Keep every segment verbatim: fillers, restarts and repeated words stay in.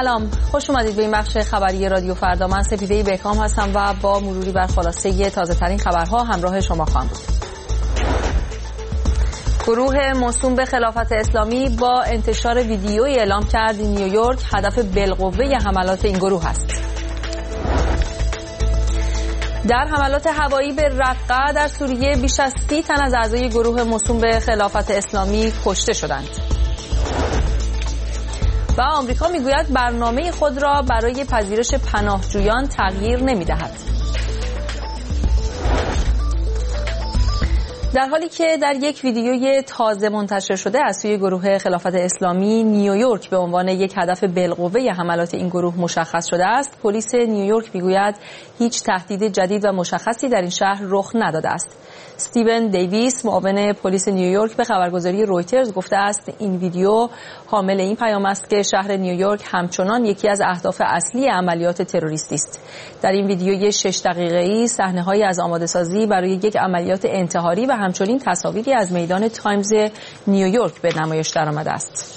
سلام، خوش اومدید به این بخش خبری رادیو فردا. من سپیده بهکام هستم و با مروری بر خلاصه تازه ترین خبرها همراه شما خواهم بود. گروه موسوم به خلافت اسلامی با انتشار ویدیویی اعلام کرد نیویورک هدف بالقوه حملات این گروه است. در حملات هوایی به رقه در سوریه بیش از سی تن از اعضای گروه موسوم به خلافت اسلامی کشته شدند. و آمریکا میگوید برنامه خود را برای پذیرش پناهجویان تغییر نمی‌دهد. در حالی که در یک ویدیوی تازه منتشر شده از سوی گروه خلافت اسلامی نیویورک به عنوان یک هدف بالقوه حملات این گروه مشخص شده است، پلیس نیویورک میگوید هیچ تهدید جدید و مشخصی در این شهر رخ نداده است. استیون دیویس، معاون پلیس نیویورک، به خبرگزاری رویترز گفته است این ویدیو حامل این پیام است که شهر نیویورک همچنان یکی از اهداف اصلی عملیات تروریستی است. در این ویدیوی شش دقیقه‌ای صحنه‌هایی از آماده‌سازی برای یک عملیات انتحاری و همچنین تصاویری از میدان تایمز نیویورک به نمایش درآمده است.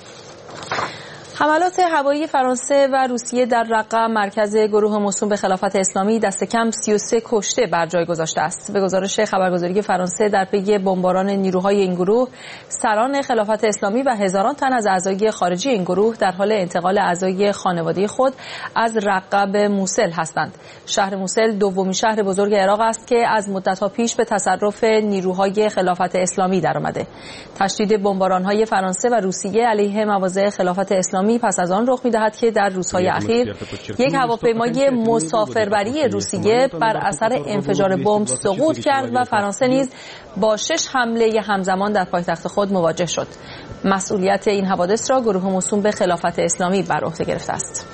حملات هوایی فرانسه و روسیه در رقه، مرکز گروه موسوم به خلافت اسلامی، دست کم سی و سه کشته بر جای گذاشته است. به گزارش خبرگزاری فرانسه، در پی بمباران نیروهای این گروه، سران خلافت اسلامی و هزاران تن از اعضای خارجی این گروه در حال انتقال اعضای خانواده خود از رقه به موصل هستند. شهر موصل دومین شهر بزرگ عراق است که از مدت‌ها پیش به تصرف نیروهای خلافت اسلامی درآمده. تشدید بمباران‌های فرانسه و روسیه علیه مواضع خلافت اسلامی پس از آن رخ می‌دهد که در روزهای اخیر یک هواپیمای مسافربری روسیه بر اثر انفجار بمب سقوط کرد و فرانسه نیز با شش حمله همزمان در پایتخت خود مواجه شد. مسئولیت این حوادث را گروه موسوم به خلافت اسلامی بر عهده گرفته است.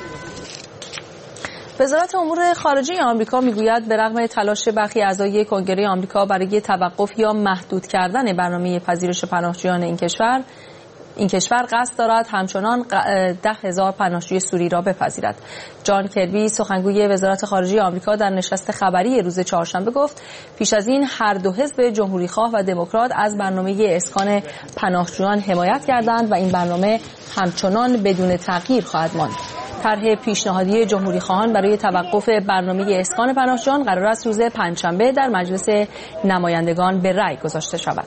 وزارت امور خارجه آمریکا میگوید به رغم تلاش برخی اعضای کنگره آمریکا برای توقف یا محدود کردن برنامه پذیرش پناهجویان این کشور، این کشور قصد دارد همچنان ده هزار پناهجوی سوری را بپذیرد. جان کربی، سخنگوی وزارت خارجه آمریکا، در نشست خبری روز چهارشنبه گفت پیش از این هر دو حزب جمهوریخواه و دموکرات از برنامه اسکان پناهجویان حمایت کردند و این برنامه همچنان بدون تغییر خواهد ماند. طرح پیشنهادی جمهوریخواهان برای توقف برنامه اسکان پناهجویان قرار است روز پنجشنبه در مجلس نمایندگان به رأی گذاشته شود.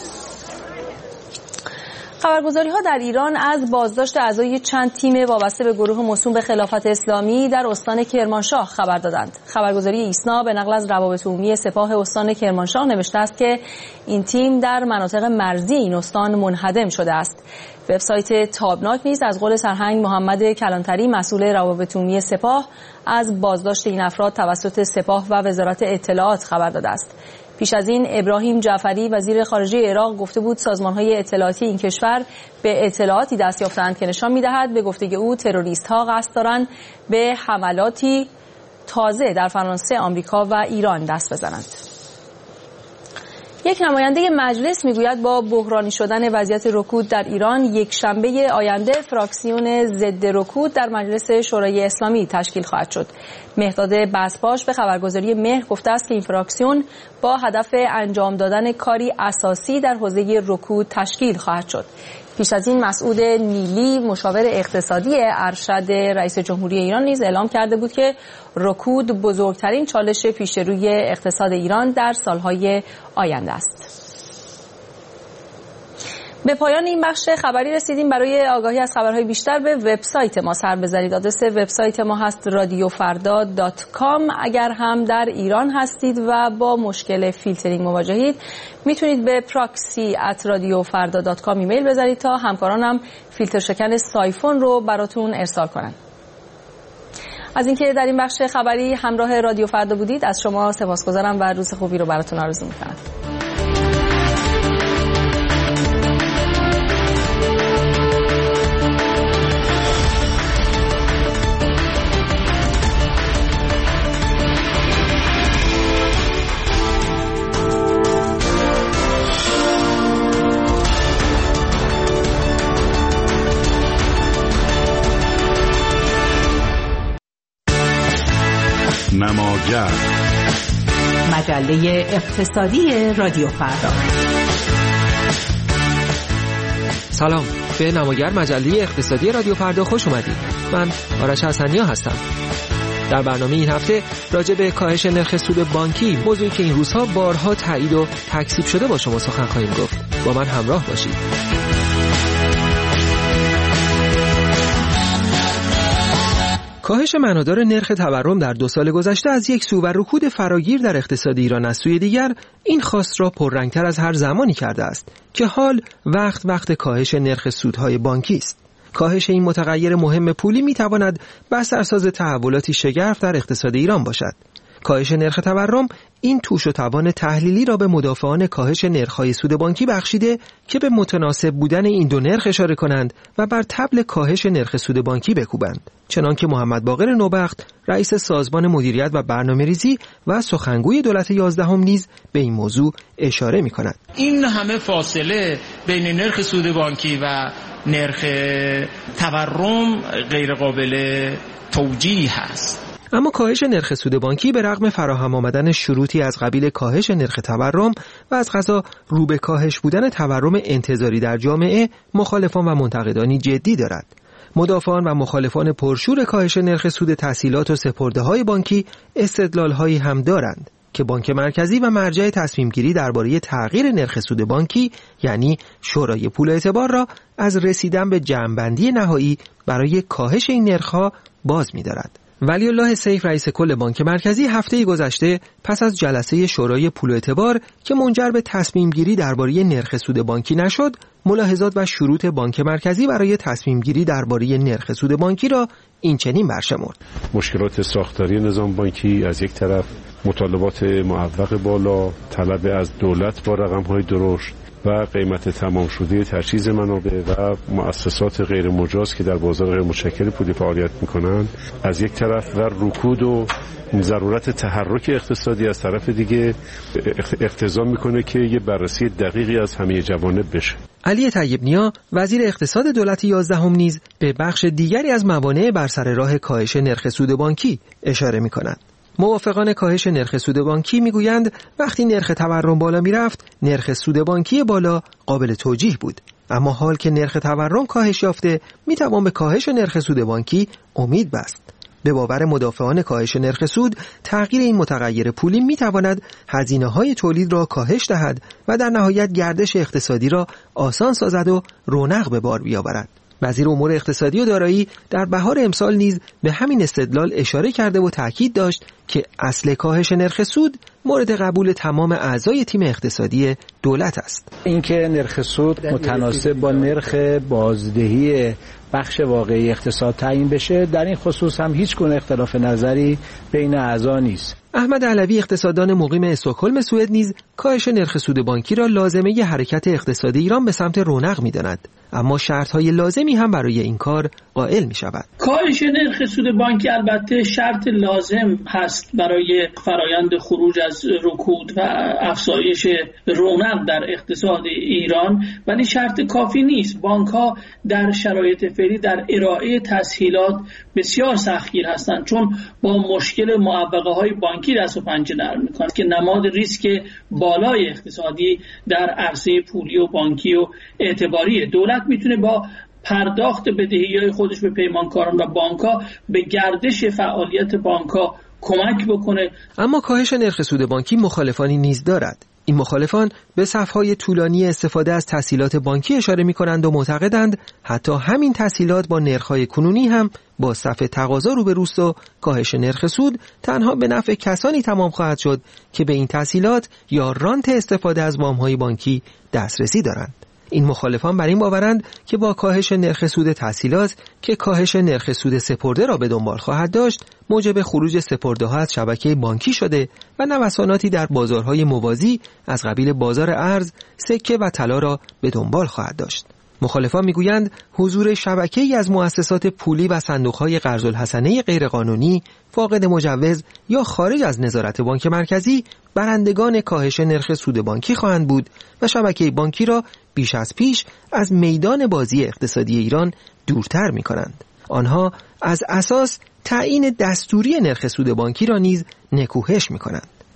خبرگزاری‌ها در ایران از بازداشت اعضای چند تیم وابسته به گروه موسوم به خلافت اسلامی در استان کرمانشاه خبر دادند. خبرگزاری ایسنا به نقل از روابط عمومی سپاه استان کرمانشاه نوشته است که این تیم در مناطق مرزی این استان منهدم شده است. وبسایت تابناک نیز از قول سرهنگ محمد کلانتری، مسئول روابط عمومی سپاه، از بازداشت این افراد توسط سپاه و وزارت اطلاعات خبر داده است. پیش از این ابراهیم جعفری، وزیر خارجه عراق، گفته بود سازمان‌های اطلاعاتی این کشور به اطلاعاتی دست یافتند که نشان می‌دهد به گفته او تروریست‌ها قصد دارند به حملاتی تازه در فرانسه، آمریکا و ایران دست بزنند. یک نماینده مجلس میگوید با بحرانی شدن وضعیت رکود در ایران، یک شنبه آینده فراکسیون ضد رکود در مجلس شورای اسلامی تشکیل خواهد شد. مهداد بسپاش به خبرگزاری مهر گفته است که این فراکسیون با هدف انجام دادن کاری اساسی در حوزه رکود تشکیل خواهد شد. پیش از این مسعود نیلی، مشاور اقتصادی ارشد رئیس جمهوری ایران، نیز اعلام کرده بود که رکود بزرگترین چالش پیش روی اقتصاد ایران در سالهای آینده است. به پایان این بخش خبری رسیدیم. برای آگاهی از خبرهای بیشتر به وبسایت ما سر بزنید. آدرس وبسایت ما هست رادیو فردا دات کام. اگر هم در ایران هستید و با مشکل فیلترینگ مواجهید، میتونید به پراکسی ات رادیو فردا دات کام ایمیل بزنید تا همکارانم فیلتر شکن سایفون رو براتون ارسال کنن. از اینکه در این بخش خبری همراه رادیو فردا بودید از شما سپاسگزارم و روز خوبی رو براتون آرزو میکنم. نماگر، مجله اقتصادی رادیو فردا. سلام، به نماگر مجله اقتصادی رادیو فردا خوش اومدید. من آرش حسنیا هستم. در برنامه این هفته راجع به کاهش نرخ سود بانکی، موضوعی که این روزها بارها تایید و تکذیب شده، با شما سخن خواهیم گفت. با من همراه باشید. کاهش معنادار نرخ تورم در دو سال گذشته از یک سو و رکود فراگیر در اقتصاد ایران از سوی دیگر، این خواست را پررنگتر از هر زمانی کرده است که حال وقت وقت کاهش نرخ سودهای بانکی است. کاهش این متغیر مهم پولی میتواند بسترساز تحولاتی شگرف در اقتصاد ایران باشد. کاهش نرخ تورم این توش و توان تحلیلی را به مدافعان کاهش نرخ‌های سود بانکی بخشیده که به متناسب بودن این دو نرخ اشاره کنند و بر طبل کاهش نرخ سود بانکی بکوبند. چنانکه محمد باقر نوبخت، رئیس سازمان مدیریت و برنامه‌ریزی و سخنگوی دولت یازدهم نیز به این موضوع اشاره می‌کند. این همه فاصله بین نرخ سود بانکی و نرخ تورم غیر قابل توجیه است. اما کاهش نرخ سود بانکی به رغم فراهم آمدن شروطی از قبیل کاهش نرخ تورم و از قضا رو به کاهش بودن تورم انتظاری در جامعه، مخالفان و منتقدانی جدی دارد. مدافعان و مخالفان پرشور کاهش نرخ سود تسهیلات و سپرده‌های بانکی استدلال‌هایی هم دارند که بانک مرکزی و مرجع تصمیم گیری درباره تغییر نرخ سود بانکی، یعنی شورای پول اعتبار، را از رسیدن به جمع‌بندی نهایی برای کاهش این نرخ‌ها باز می‌دارد. ولی الله سیف، رئیس کل بانک مرکزی، هفته گذشته پس از جلسه شورای پول اعتبار که منجر به تصمیم گیری درباره نرخ سود بانکی نشد، ملاحظات و شروط بانک مرکزی برای تصمیم گیری درباره نرخ سود بانکی را این چنین برشمرد: مشکلات ساختاری نظام بانکی از یک طرف، مطالبات معوق بالا، طلب از دولت با رقم‌های درشت و قیمت تمام شده تجهیز منابع و مؤسسات غیر مجاز که در بازار غیر متشکل پولی فعالیت می‌کنند از یک طرف، و رکود و ضرورت تحرک اقتصادی از طرف دیگه اقتضا میکنه که یه بررسی دقیقی از همه جوانب بشه. علی طیب نیا، وزیر اقتصاد دولت یازدهم نیز به بخش دیگری از موانع بر سر راه کاهش نرخ سود بانکی اشاره می‌کند. موافقان کاهش نرخ سود بانکی میگویند وقتی نرخ تورم بالا میرفت، نرخ سود بانکی بالا قابل توجیه بود. اما حال که نرخ تورم کاهش یافته، میتوان به کاهش نرخ سود بانکی امید بست. به باور مدافعان کاهش نرخ سود، تغییر این متغیر پولی میتواند هزینه‌های تولید را کاهش دهد و در نهایت گردش اقتصادی را آسان سازد و رونق به بار بیاورد. وزیر امور اقتصادی و دارایی در بهار امسال نیز به همین استدلال اشاره کرده و تاکید داشت که اصل کاهش نرخ سود مورد قبول تمام اعضای تیم اقتصادی دولت است. اینکه نرخ سود متناسب با نرخ بازدهی بخش واقعی اقتصاد تعیین بشه، در این خصوص هم هیچ گونه اختلاف نظری بین اعضا نیست. احمد علوی، اقتصاددان مقیم استکهلم سوئد، نیز کاهش نرخ سود بانکی را لازمه ی حرکت اقتصادی ایران به سمت رونق می‌داند، اما شرط‌های لازمی هم برای این کار قائل می‌شود. کاهش نرخ سود بانکی البته شرط لازم هست برای فرایند خروج از رکود و افزایش رونق در اقتصاد ایران، ولی شرط کافی نیست. بانک‌ها در شرایط فعلی در ارائه تسهیلات بسیار سختگیر هستند، چون با مشکل معوقه‌های بانکی دست و پنجه نرم می‌کنند که نماد ریسک بالای اقتصادی در عرصه پولی و بانکی و اعتباری. دولت میتونه با پرداخت بدهی‌های خودش به پیمانکاران و بانک‌ها به گردش فعالیت بانک‌ها کمک بکنه. اما کاهش نرخ سود بانکی مخالفانی نیز دارد. این مخالفان به صف‌های طولانی استفاده از تسهیلات بانکی اشاره می‌کنند و معتقدند حتی همین تسهیلات با نرخ‌های کنونی هم با صف تقاضا روبروست و کاهش نرخ سود تنها به نفع کسانی تمام خواهد شد که به این تسهیلات یا رانت استفاده از وام‌های بانکی دسترسی دارند. این مخالفان بر این باورند که با کاهش نرخ سود تسهیلات که کاهش نرخ سود سپرده را به دنبال خواهد داشت، موجب خروج سپرده‌ها از شبکه بانکی شده و نوساناتی در بازارهای موازی از قبیل بازار ارز، سکه و طلا را به دنبال خواهد داشت. مخالفان میگویند حضور شبکه‌ای از مؤسسات پولی و صندوق‌های قرض الحسنه غیرقانونی، فاقد مجوز یا خارج از نظارت بانک مرکزی برندگان کاهش نرخ سود بانکی خواهند بود و شبکه بانکی را بیش از پیش از میدان بازی اقتصادی ایران دورتر می‌کنند. آنها از اساس تعیین دستوری نرخ سود بانکی را نیز نکوهش می‌کنند.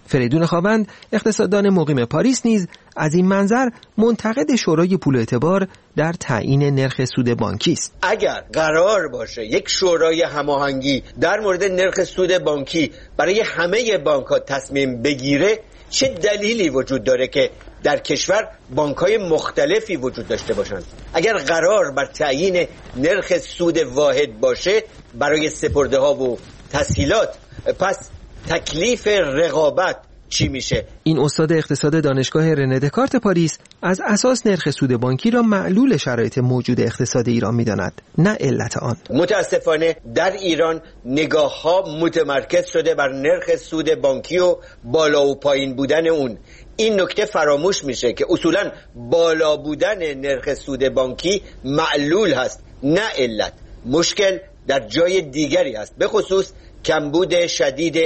فریدون خاوند اقتصاددان مقیم پاریس نیز از این منظر منتقد شورای پول اعتبار در تعیین نرخ سود بانکی است. اگر قرار باشه یک شورای هماهنگی در مورد نرخ سود بانکی برای همه بانک‌ها تصمیم بگیره، چه دلیلی وجود داره که در کشور بانک‌های مختلفی وجود داشته باشند؟ اگر قرار بر تعیین نرخ سود واحد باشه برای سپرده‌ها و تسهیلات، پس تکلیف رقابت چی میشه؟ این استاد اقتصاد دانشگاه رنه دکارت پاریس از اساس نرخ سود بانکی را معلول شرایط موجود اقتصاد ایران می‌داند، نه علت آن. متاسفانه در ایران نگاه‌ها متمرکز شده بر نرخ سود بانکی و بالا و پایین بودن اون. این نکته فراموش میشه که اصولاً بالا بودن نرخ سود بانکی معلول هست، نه علت. مشکل در جای دیگری است، به خصوص کمبود شدید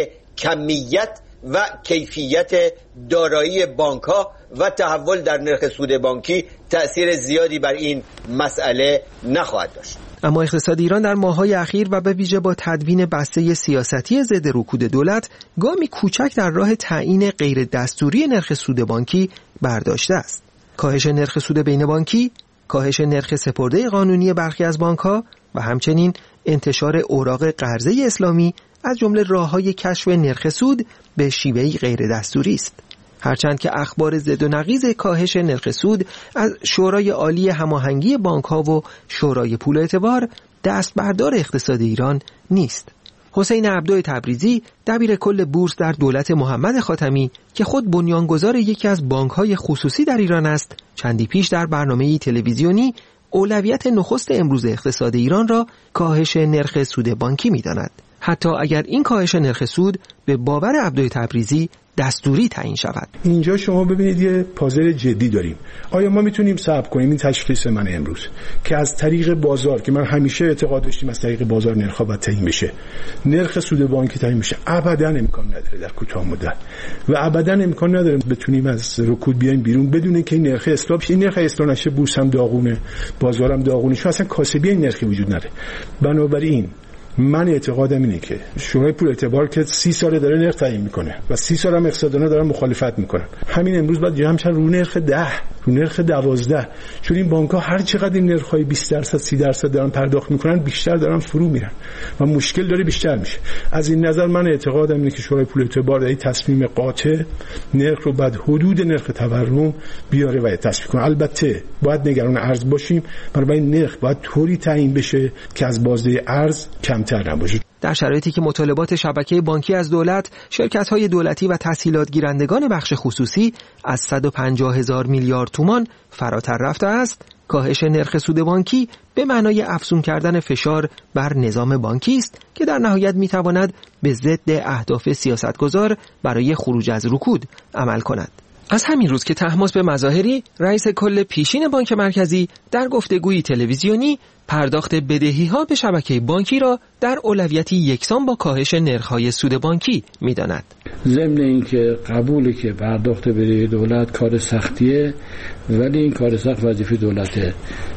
کمیت و کیفیت دارایی بانک‌ها و تحول در نرخ سود بانکی تأثیر زیادی بر این مسئله نخواهد داشت. اما اقتصاد ایران در ماه‌های اخیر و به ویژه با تدوین بسته سیاستی ضد رکود دولت گامی کوچک در راه تعیین غیر دستوری نرخ سود بانکی برداشته است. کاهش نرخ سود بین بانکی، کاهش نرخ سپرده قانونی برخی از بانک‌ها و همچنین انتشار اوراق قرضه اسلامی از جمله راه‌های کشف نرخ سود به شیوهی غیر دستوری است. هرچند که اخبار ضد و نقیض کاهش نرخ سود از شورای عالی هماهنگی بانک‌ها و شورای پول اعتبار دست بردار اقتصاد ایران نیست. حسین عبدو تبریزی دبیر کل بورس در دولت محمد خاتمی که خود بنیانگذار یکی از بانک‌های خصوصی در ایران است، چندی پیش در برنامه‌ای تلویزیونی اولویت نخست امروز اقتصاد ایران را کاهش نرخ سود بانکی می‌داند، حتی اگر این کاهش نرخ سود به باور عبدوی تبریزی دستوری تعیین شود. اینجا شما ببینید یه پازل جدی داریم. آیا ما میتونیم صبر کنیم این تشخیص من امروز که از طریق بازار، که من همیشه اعتقاد داشتیم از طریق بازار نرخ باید تعیین بشه، نرخ سود بانکی تعیین بشه؟ ابدا امکان نداره در کوتاه مدت و ابدا امکان نداره بتونیم از رکود بیایم بیرون بدون اینکه این نرخ اصلاح بشه. این نرخ اصلاح نشه بورس هم داغونه، بازارم داغونه، چون اصلا کاسبی این نرخی وجود نداره. بنابراین من اعتقادم اینه که شورای پول اعتبار که سی سال داره نرخ تعیین میکنه و سی سال هم اقتصاددانا دارن مخالفت میکنن، همین امروز باید جمع شن رو نرخ ده، رو نرخ دوازده، چون این بانک‌ها هر چقدر این نرخ‌های بیست درصد سی درصد دارن پرداخت میکنن بیشتر دارن فرو میرن و مشکل داره بیشتر میشه. از این نظر من اعتقادم اینه که شورای پول اعتبار این تصمیم قاطع نرخ رو بعد حدود نرخ تورم بیاره و تصویب کنه. البته باید نگران ارز باشیم، برای نرخ باید طوری تعیین بشه که از بازده ارز کمتر نباشه. در شرایطی که مطالبات شبکه بانکی از دولت، شرکت‌های دولتی و تسهیلات گیرندگان بخش خصوصی از صد و پنجاه هزار میلیارد تومان فراتر رفته است، کاهش نرخ سود بانکی به معنای افزون کردن فشار بر نظام بانکی است که در نهایت می‌تواند به ضد اهداف سیاستگزار برای خروج از رکود عمل کند. از همین روز که طهماسب مظاهری رئیس کل پیشین بانک مرکزی در گفتگویی تلویزیونی پرداخت بدهی‌ها به شبکه بانکی را در اولویتی یکسان با کاهش نرخ‌های سود بانکی می‌داند. ضمن اینکه قبولی که پرداخت بدهی دولت کار سختیه، ولی این کار سخت وظیفه دولته.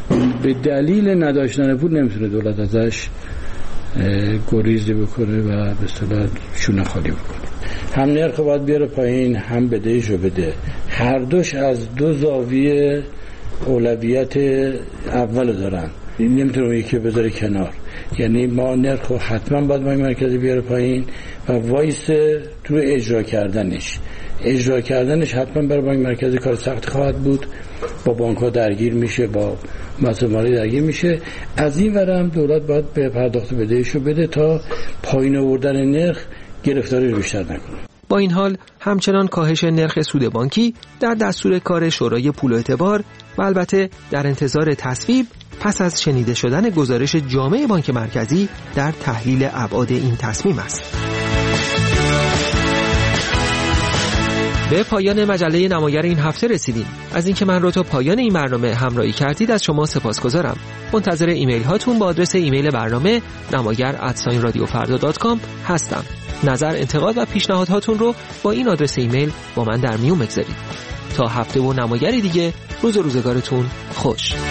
به دلیل نداشتن پول نمیتونه دولت ازش گریزی بکنه و به اصطلاح شونه خالی بکنه. هم نرخ باید بیاره پایین، هم بدهیشو بده. هر دوش از دو زاویه اولویت اول دارن، نمیتونه یکی بذاره کنار. یعنی ما نرخ حتما باید بانک مرکزی بیاره پایین و وایس تو اجرا کردنش اجرا کردنش حتما برای بانک مرکزی کار سخت خواهد بود، با بانک ها درگیر میشه، با مسائل مالی درگیر میشه. از این ورم دولت باید به پرداخت بدهیشو بده تا پایین آوردن نرخ گرفتاری رو بیشتر نکنه. با این حال همچنان کاهش نرخ سود بانکی در دستور کار شورای پول اعتبار و البته در انتظار تصویب پس از شنیده شدن گزارش جامع بانک مرکزی در تحلیل ابعاد این تصمیم است. به پایان مجله نماگر این هفته رسیدیم. از اینکه من رو تا پایان این برنامه همراهی کردید از شما سپاسگزارم. منتظر ایمیل هاتون با آدرس ایمیل برنامه نماگر ات رادیو فردا دات کام هستم. نظر، انتقاد و پیشنهادهاتون رو با این آدرس ایمیل با من در میون بگذارید. تا هفته و نماگری دیگه، روز و روزگارتون خوش.